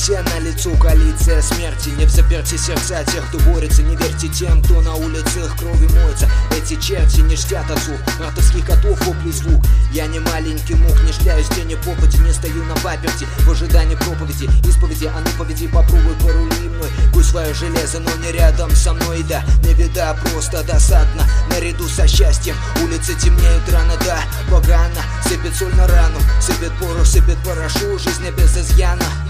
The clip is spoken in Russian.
все на лицу коалиция смерти. Не взаперти сердца тех, кто борется. Не верьте тем, кто на улицах кровью моется. Эти черти не ждят отцов, мартовских котов вопли звук. Я не маленький мук, не шляюсь в тени попади. Не стою на паперти в ожидании проповеди, исповеди. А ну поведи, попробуй порули мной. Куй свое железо, но не рядом со мной. Да, не беда, просто досадно. Наряду со счастьем улицы темнеют рано, да, погано. Сыпет соль на рану, сыпет порох, сыпет порошу. Жизнь не без изъяна.